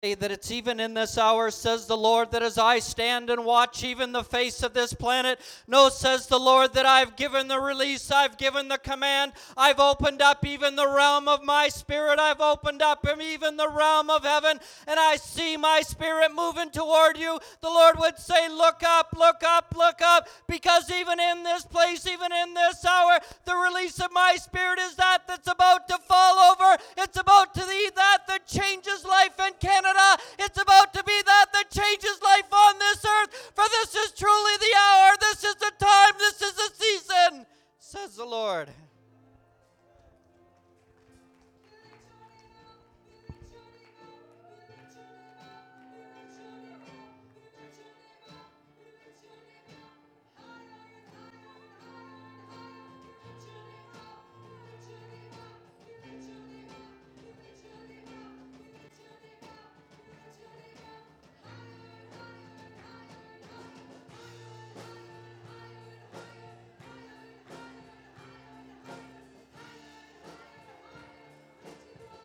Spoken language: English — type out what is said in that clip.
That it's even in this hour, says the Lord, that as I stand and watch even the face of this planet, no, says the Lord, that I've given the release, I've given the command, I've opened up even the realm of my spirit, I've opened up even the realm of heaven, and I see my spirit moving toward you. The Lord would say, look up, look up, look up, because even in this place, even in this hour, the release of my spirit is that's about to fall over. It's about to be that changes life and cannot